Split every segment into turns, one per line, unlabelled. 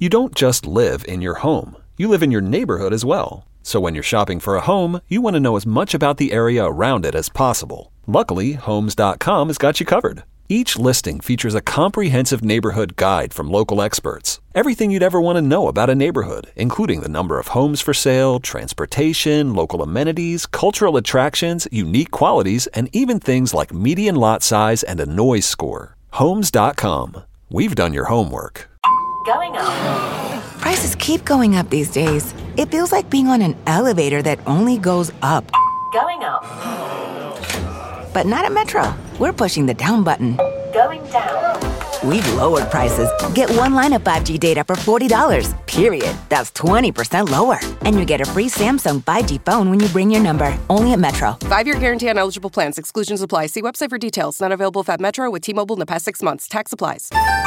You don't just live in your home. You live in your neighborhood as well. So when you're shopping for a home, you want to know as much about the area around it as possible. Luckily, Homes.com has got you covered. Each listing features a comprehensive neighborhood guide from local experts. Everything you'd ever want to know about a neighborhood, including the number of homes for sale, transportation, local amenities, cultural attractions, unique qualities, and even things like median lot size and a noise score. Homes.com. We've done your homework.
Going up.
Prices keep going up these days. It feels like being on an elevator that only goes up.
Going up.
But not at Metro. We're pushing the down button.
Going down.
We've lowered prices. Get one line of 5G data for $40, period. That's 20% lower. And you get a free Samsung 5G phone when you bring your number. Only at Metro.
5-year guarantee on eligible plans. Exclusions apply. See website for details. Not available if at Metro with T-Mobile in the past 6 months. Tax applies.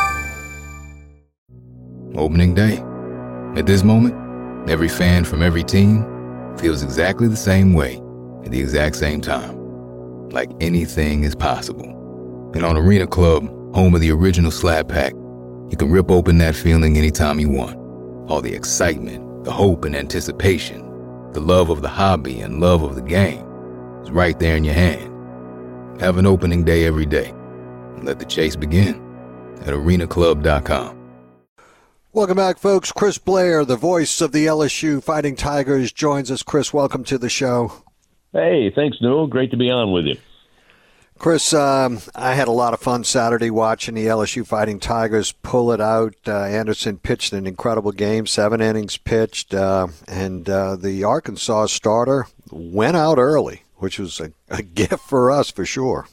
Opening day. At this moment, every fan from every team feels exactly the same way at the exact same time. Like anything is possible. And on Arena Club, home of the original Slab Pack, you can rip open that feeling anytime you want. All the excitement, the hope and anticipation, the love of the hobby and love of the game is right there in your hand. Have an opening day every day. And let the chase begin at arenaclub.com.
Welcome back, folks. Chris Blair, the voice of the LSU Fighting Tigers, joins us. Chris, welcome to the show.
Hey, thanks, Newell. Great to be on with you.
Chris, I had a lot of fun Saturday watching the LSU Fighting Tigers pull it out. Anderson pitched an incredible game, 7 innings pitched, and the Arkansas starter went out early, which was a gift for us for sure.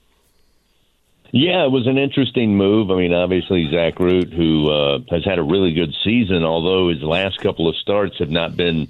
Yeah, it was an interesting move. I mean, obviously, Zach Root, who has had a really good season, although his last couple of starts have not been,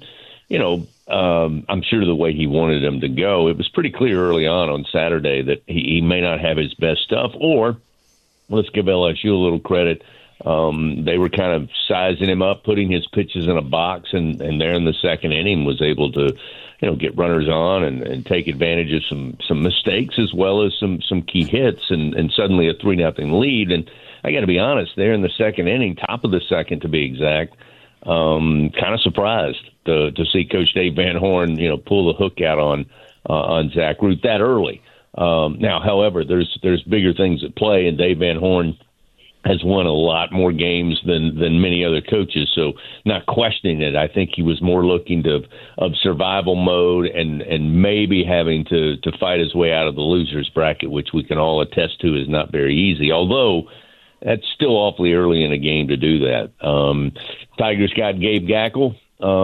I'm sure the way he wanted them to go. It was pretty clear early on Saturday that he may not have his best stuff, or let's give LSU a little credit. They were kind of sizing him up, putting his pitches in a box, and there in the second inning was able to, get runners on and take advantage of some mistakes as well as some key hits and suddenly a 3-0 lead. And I got to be honest, there in the second inning, top of the second to be exact, kind of surprised to see Coach Dave Van Horn, pull the hook out on Zach Root that early. Now, however, there's bigger things at play, and Dave Van Horn has won a lot more games than many other coaches, so not questioning it. I think he was more looking of survival mode and maybe having to fight his way out of the loser's bracket, which we can all attest to is not very easy, although that's still awfully early in a game to do that. Tigers got Gabe Gackle,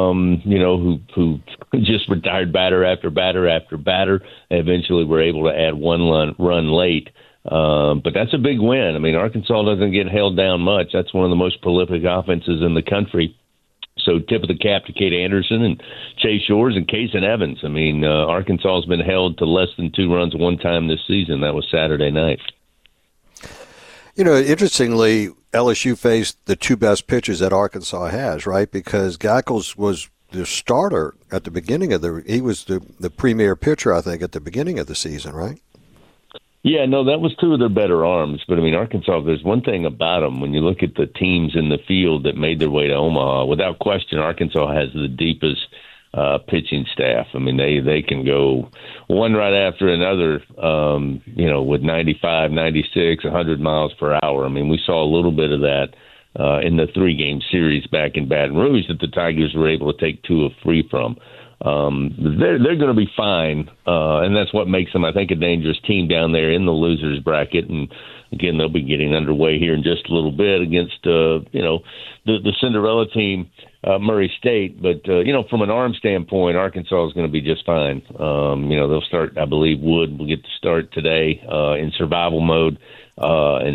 who just retired batter after batter after batter. They eventually were able to add one run late. But that's a big win. I mean, Arkansas doesn't get held down much. That's one of the most prolific offenses in the country. So tip of the cap to Kate Anderson and Chase Shores and Kaysen Evans. I mean, Arkansas has been held to less than 2 runs one time this season. That was Saturday night.
Interestingly, LSU faced the 2 best pitchers that Arkansas has, right? Because Gackles was the starter at the beginning he was the premier pitcher, I think, at the beginning of the season, right?
Yeah, no, that was 2 of their better arms. But, I mean, Arkansas, there's one thing about them. When you look at the teams in the field that made their way to Omaha, without question, Arkansas has the deepest pitching staff. I mean, they can go one right after another, with 95, 96, 100 miles per hour. I mean, we saw a little bit of that in the 3-game series back in Baton Rouge that the Tigers were able to take 2 of 3 from. They're going to be fine, and that's what makes them, I think, a dangerous team down there in the losers bracket. And again, they'll be getting underway here in just a little bit against the Cinderella team, Murray State. But from an arm standpoint, Arkansas is going to be just fine. They'll start. I believe Wood will get to start today in survival mode, and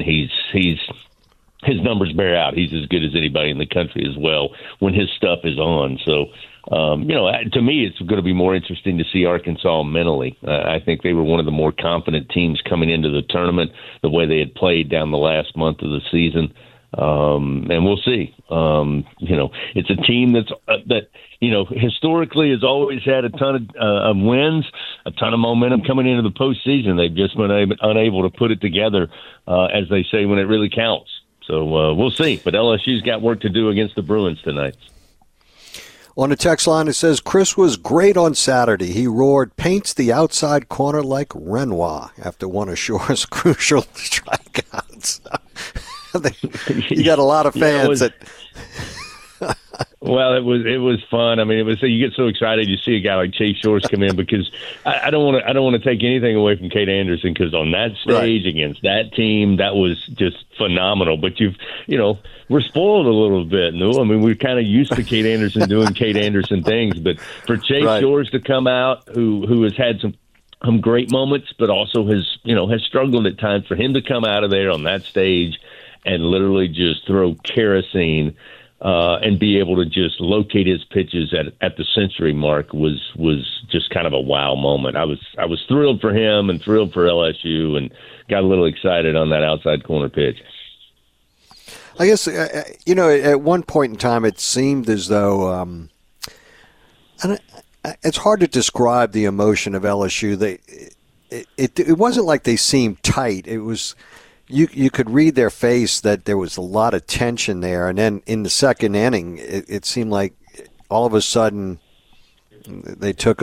his numbers bear out. He's as good as anybody in the country as well when his stuff is on. So. To me, it's going to be more interesting to see Arkansas mentally. I think they were one of the more confident teams coming into the tournament, the way they had played down the last month of the season. And we'll see. It's a team that historically has always had a ton of wins, a ton of momentum coming into the postseason. They've just been unable to put it together, as they say, when it really counts. So we'll see. But LSU's got work to do against the Bruins tonight.
On the text line, it says, Chris was great on Saturday. He roared, paints the outside corner like Renoir after one of Shore's crucial strikeouts. You got a lot of fans that...
Well, it was fun. I mean, you get so excited you see a guy like Chase Shores come in, because I don't want to take anything away from Kate Anderson, because on that stage against that team, that was just phenomenal. But we're spoiled a little bit. No, I mean, we're kind of used to Kate Anderson doing Kate Anderson things, but for Chase Shores to come out, who has had some great moments, but also has struggled at times, for him to come out of there on that stage and literally just throw kerosene. And be able to just locate his pitches at the century mark was just kind of a wow moment. I was thrilled for him and thrilled for LSU, and got a little excited on that outside corner pitch.
I guess at one point in time it seemed as though, and it's hard to describe the emotion of LSU. It wasn't like they seemed tight. It was. You could read their face that there was a lot of tension there, and then in the second inning, it seemed like all of a sudden they took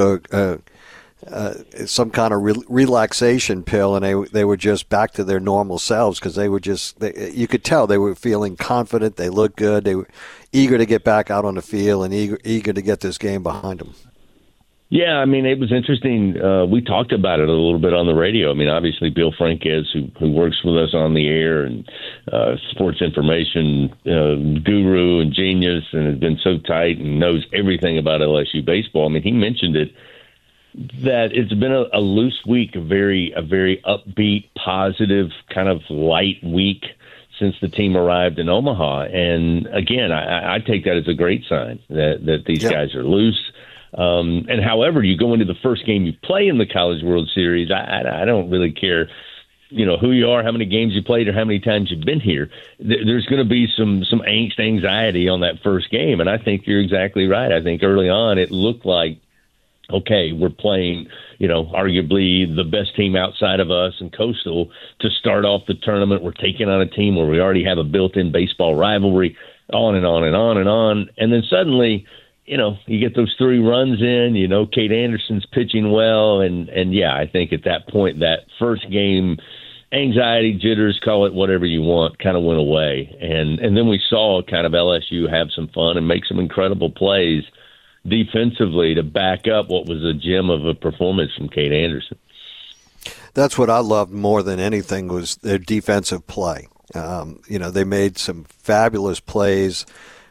some kind of relaxation pill, and they were just back to their normal selves, because you could tell they were feeling confident. They looked good. They were eager to get back out on the field and eager to get this game behind them.
Yeah, I mean, it was interesting. We talked about it a little bit on the radio. I mean, obviously, Bill Franquez, who works with us on the air, and sports information guru and genius, and has been so tight and knows everything about LSU baseball. I mean, he mentioned it, that it's been a loose week, a very upbeat, positive, kind of light week since the team arrived in Omaha. And again, I take that as a great sign that these guys are loose. And however you go into the first game you play in the College World Series, I don't really care, who you are, how many games you played, or how many times you've been here. There's going to be some angst, anxiety on that first game. And I think you're exactly right. I think early on it looked like, okay, we're playing, arguably the best team outside of us and Coastal to start off the tournament. We're taking on a team where we already have a built-in baseball rivalry, on and on and on and on. And then suddenly, you get those 3 runs in, Kate Anderson's pitching well. And yeah, I think at that point, that first game, anxiety, jitters, call it whatever you want, kind of went away. And then we saw kind of LSU have some fun and make some incredible plays defensively to back up what was a gem of a performance from Kate Anderson.
That's what I loved more than anything, was their defensive play. They made some fabulous plays.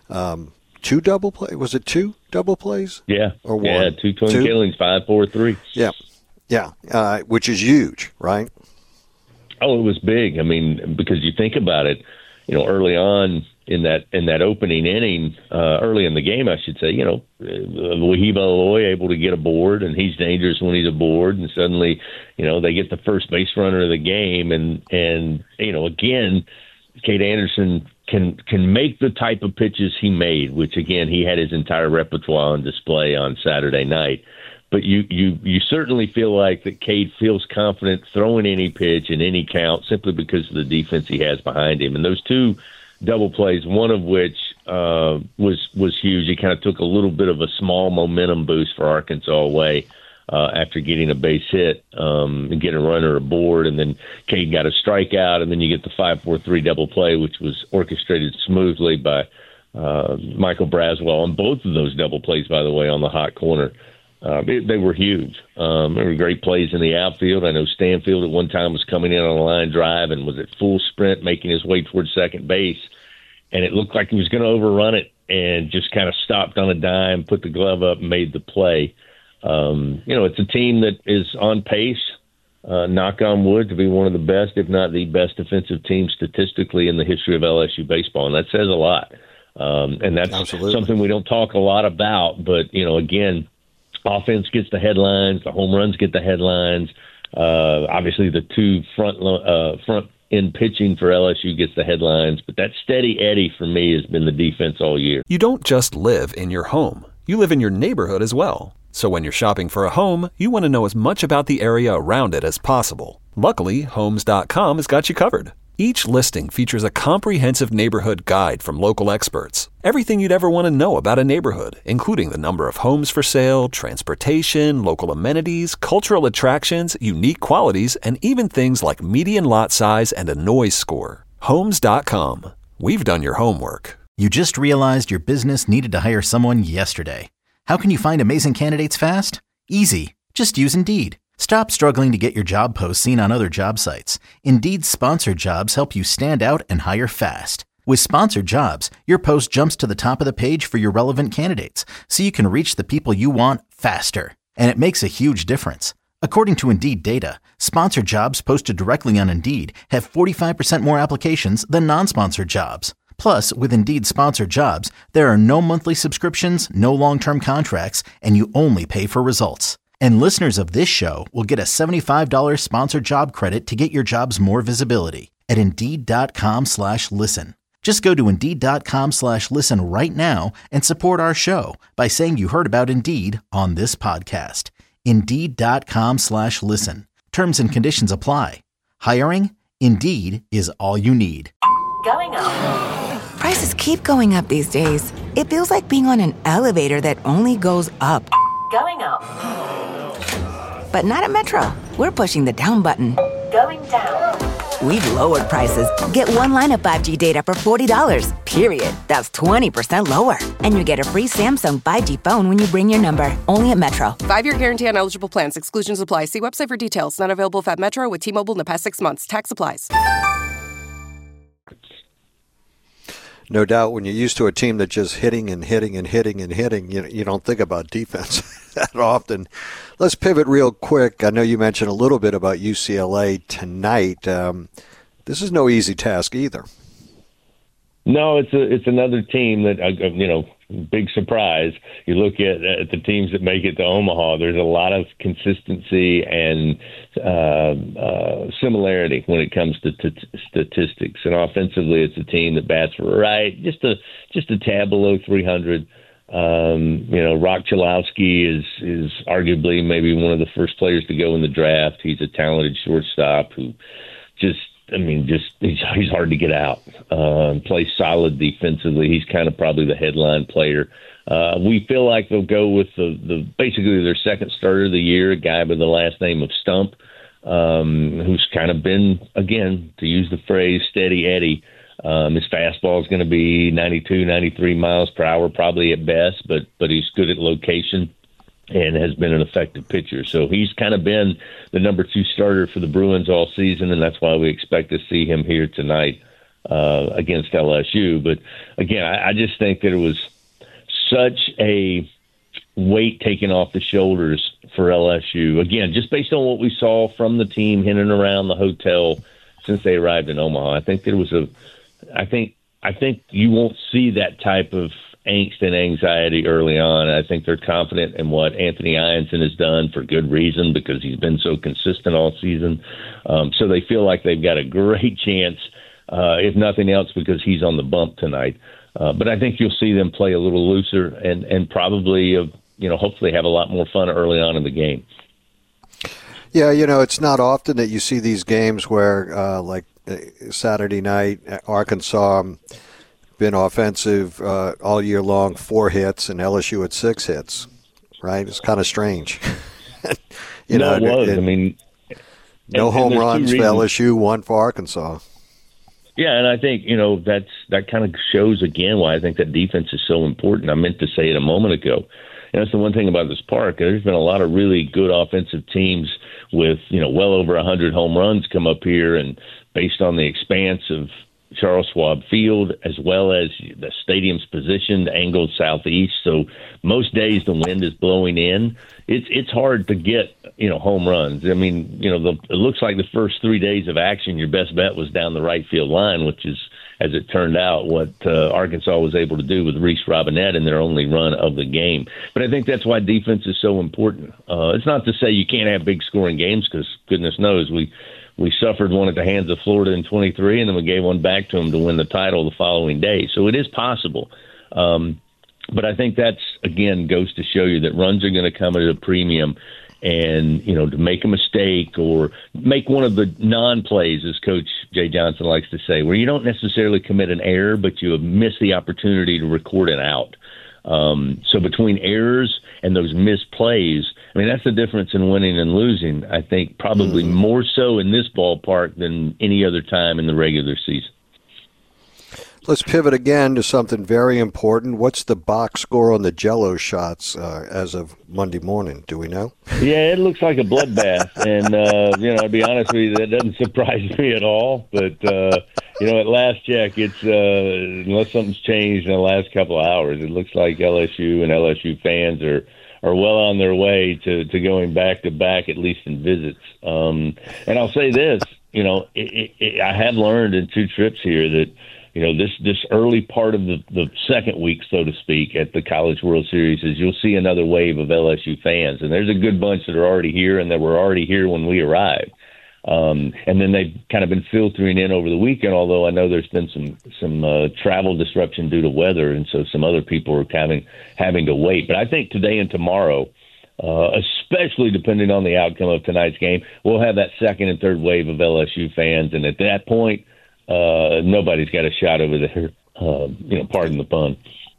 2 double plays? Was it 2 double plays?
Yeah.
Or 1?
Yeah, 2 twin killings, 5-4-3.
Yeah, which is huge, right?
Oh, it was big. I mean, because you think about it, early on in that opening inning, early in the game, I should say, Wahiba Aloy able to get aboard, and he's dangerous when he's aboard, and suddenly, they get the first base runner of the game, and again, Kate Anderson can make the type of pitches he made, which again he had his entire repertoire on display on Saturday night. But you certainly feel like that Cade feels confident throwing any pitch in any count simply because of the defense he has behind him. And those 2 double plays, one of which was huge. He kind of took a little bit of a small momentum boost for Arkansas away after getting a base hit and getting a runner aboard, and then Cade got a strikeout, and then you get the 5-4-3 double play, which was orchestrated smoothly by Michael Braswell. And both of those double plays, by the way, on the hot corner, they were huge. They were great plays in the outfield. I know Stanfield at one time was coming in on a line drive and was at full sprint making his way towards second base, and it looked like he was going to overrun it and just kind of stopped on a dime, put the glove up, and made the play. It's a team that is on pace, knock on wood, to be one of the best, if not the best defensive team statistically in the history of LSU baseball, and that says a lot. And that's something we don't talk a lot about, but, again, offense gets the headlines, the home runs get the headlines. Obviously, the 2 front end pitching for LSU gets the headlines, but that steady Eddie for me has been the defense all year.
You don't just live in your home. You live in your neighborhood as well. So when you're shopping for a home, you want to know as much about the area around it as possible. Luckily, Homes.com has got you covered. Each listing features a comprehensive neighborhood guide from local experts. Everything you'd ever want to know about a neighborhood, including the number of homes for sale, transportation, local amenities, cultural attractions, unique qualities, and even things like median lot size and a noise score. Homes.com. We've done your homework.
You just realized your business needed to hire someone yesterday. How can you find amazing candidates fast? Easy. Just use Indeed. Stop struggling to get your job posts seen on other job sites. Indeed's sponsored jobs help you stand out and hire fast. With sponsored jobs, your post jumps to the top of the page for your relevant candidates, so you can reach the people you want faster. And it makes a huge difference. According to Indeed data, sponsored jobs posted directly on Indeed have 45% more applications than non-sponsored jobs. Plus, with Indeed sponsored jobs, there are no monthly subscriptions, no long-term contracts, and you only pay for results. And listeners of this show will get a $75 sponsored job credit to get your jobs more visibility at Indeed.com/listen. Just go to Indeed.com/listen right now and support our show by saying you heard about Indeed on this podcast. Indeed.com/listen. Terms and conditions apply. Hiring? Indeed is all you need.
Going up.
Prices keep going up these days. It feels like being on an elevator that only goes up.
Going up.
But not at Metro. We're pushing the down button.
Going down.
We've lowered prices. Get one line of 5G data for $40, period. That's 20% lower. And you get a free Samsung 5G phone when you bring your number. Only at Metro.
5-year guarantee on eligible plans. Exclusions apply. See website for details. Not available if at Metro with T-Mobile in the past 6 months. Tax applies.
No doubt, when you're used to a team that's just hitting and hitting and hitting and hitting, you don't think about defense that often. Let's pivot real quick. I know you mentioned a little bit about UCLA tonight. This is no easy task either.
No, it's another team that, big surprise. You look at the teams that make it to Omaha, there's a lot of consistency and similarity when it comes to statistics. And offensively, it's a team that bats right, just a tad below 300. Rock Chalowski is arguably maybe one of the first players to go in the draft. He's a talented shortstop who he's hard to get out. Plays solid defensively. He's kind of probably the headline player. We feel like they'll go with the basically their second starter of the year, a guy by the last name of Stump, who's kind of been, again, to use the phrase, steady Eddie. His fastball is going to be 92, 93 miles per hour, probably at best, but he's good at location and has been an effective pitcher. So he's kind of been the number 2 starter for the Bruins all season, and that's why we expect to see him here tonight against LSU. But, again, I just think that it was such a weight taken off the shoulders for LSU. Again, just based on what we saw from the team in and around the hotel since they arrived in Omaha. I think there was I think you won't see that type of angst and anxiety early on. I think they're confident in what Anthony Ianson has done for good reason because he's been so consistent all season. So they feel like they've got a great chance, if nothing else, because he's on the bump tonight. But I think you'll see them play a little looser and probably, hopefully have a lot more fun early on in the game.
Yeah, it's not often that you see these games where, like Saturday night, Arkansas been offensive all year long, 4 hits, and LSU at 6 hits, right? It's kind of strange.
It was.
No home runs for LSU, 1 for Arkansas.
Yeah, and I think, that kind of shows, again, why I think that defense is so important. I meant to say it a moment ago. And that's the one thing about this park. There's been a lot of really good offensive teams with, well over 100 home runs come up here, and based on the expanse of Charles Schwab Field, as well as the stadium's positioned, angled southeast. So most days the wind is blowing in. It's hard to get, home runs. It looks like the first 3 days of action, your best bet was down the right field line, which is, as it turned out, what Arkansas was able to do with Reese Robinette in their only run of the game. But I think that's why defense is so important. It's not to say you can't have big scoring games, because goodness knows we suffered one at the hands of Florida in 23, and then we gave one back to them to win the title the following day. So it is possible. But I think that's, again, goes to show you that runs are going to come at a premium. And, to make a mistake or make one of the non-plays, as Coach Jay Johnson likes to say, where you don't necessarily commit an error, but you miss the opportunity to record it out. So between errors and those missed plays, that's the difference in winning and losing, I think, probably more so in this ballpark than any other time in the regular season.
Let's pivot again to something very important. What's the box score on the Jell-O shots as of Monday morning? Do we know?
Yeah, it looks like a bloodbath. And, to be honest with you, that doesn't surprise me at all. But, at last check, it's unless something's changed in the last couple of hours, it looks like LSU and LSU fans are well on their way to going back-to-back, at least in visits. And I'll say this, I have learned in 2 trips here that, this early part of the second week, so to speak, at the College World Series is you'll see another wave of LSU fans. And there's a good bunch that are already here and that were already here when we arrived. And then they've kind of been filtering in over the weekend, although I know there's been some travel disruption due to weather, and so some other people are having to wait. But I think today and tomorrow, especially depending on the outcome of tonight's game, we'll have that second and third wave of LSU fans. And at that point, nobody's got a shot over there, pardon the pun.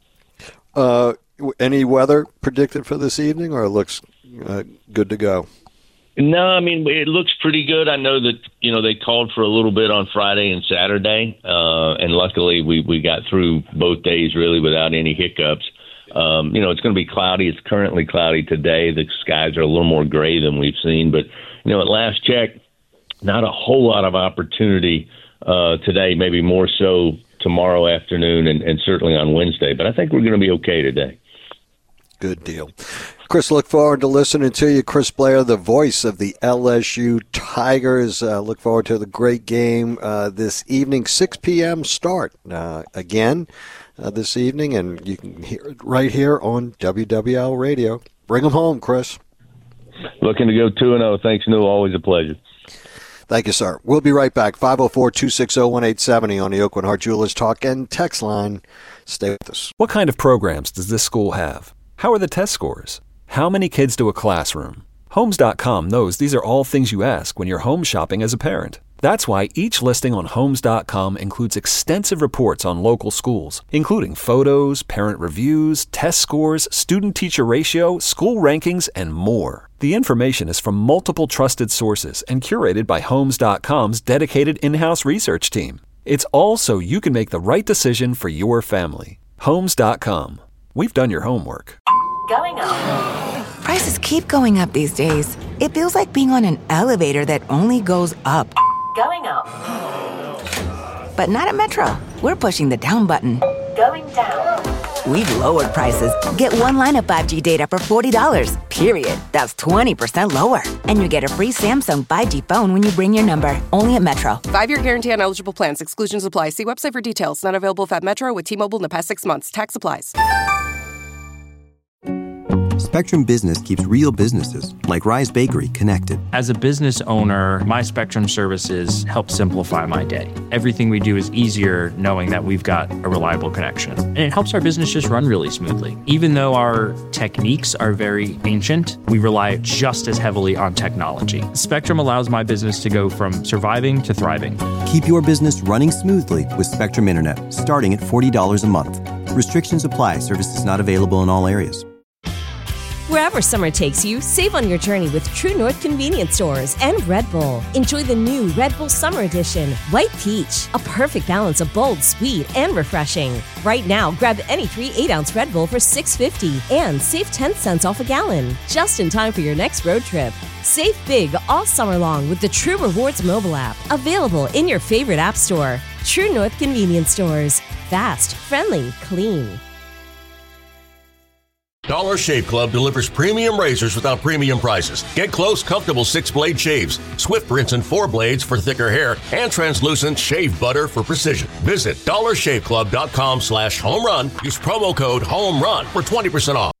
Any weather predicted for this evening, or it looks good to go?
No, it looks pretty good. I know that, they called for a little bit on Friday and Saturday, and luckily we got through both days really without any hiccups. It's going to be cloudy. It's currently cloudy today. The skies are a little more gray than we've seen, but, at last check, not a whole lot of opportunity today, maybe more so tomorrow afternoon and certainly on Wednesday. But I think we're going to be okay today.
Good deal. Chris, look forward to listening to you. Chris Blair, the voice of the LSU Tigers. Look forward to the great game this evening, 6 p.m. start again this evening, and you can hear it right here on WWL Radio. Bring them home, Chris.
Looking to go 2-0. Thanks, New. Always a pleasure.
Thank you, sir. We'll be right back. 504-260-1870 on the Oakland Heart Jewelers Talk and Text line. Stay with us.
What kind of programs does this school have? How are the test scores? How many kids do a classroom? Homes.com knows these are all things you ask when you're home shopping as a parent. That's why each listing on Homes.com includes extensive reports on local schools, including photos, parent reviews, test scores, student-teacher ratio, school rankings, and more. The information is from multiple trusted sources and curated by Homes.com's dedicated in-house research team. It's all so you can make the right decision for your family. Homes.com. We've done your homework.
Going up.
Prices keep going up these days. It feels like being on an elevator that only goes up.
Going up.
But not at Metro. We're pushing the down button.
Going down.
We've lowered prices. Get one line of 5G data for $40, period. That's 20% lower. And you get a free Samsung 5G phone when you bring your number. Only at Metro.
5-year guarantee on eligible plans. Exclusions apply. See website for details. Not available if at Metro with T-Mobile in the past 6 months. Tax applies.
Spectrum Business keeps real businesses, like Rise Bakery, connected.
As a business owner, my Spectrum services help simplify my day. Everything we do is easier knowing that we've got a reliable connection. And it helps our business just run really smoothly. Even though our techniques are very ancient, we rely just as heavily on technology. Spectrum allows my business to go from surviving to thriving.
Keep your business running smoothly with Spectrum Internet, starting at $40 a month. Restrictions apply. Services not available in all areas.
Wherever summer takes you, save on your journey with True North Convenience Stores and Red Bull. Enjoy the new Red Bull Summer Edition, White Peach, a perfect balance of bold, sweet, and refreshing. Right now, grab any 3 8-ounce Red Bull for $6.50 and save 10 cents off a gallon, just in time for your next road trip. Save big all summer long with the True Rewards mobile app, available in your favorite app store. True North Convenience Stores. Fast, friendly, clean.
Dollar Shave Club delivers premium razors without premium prices. Get close, comfortable 6-blade shaves, swift rinse and 4 blades for thicker hair, and translucent shave butter for precision. Visit dollarshaveclub.com/homerun. Use promo code HOMERUN for 20% off.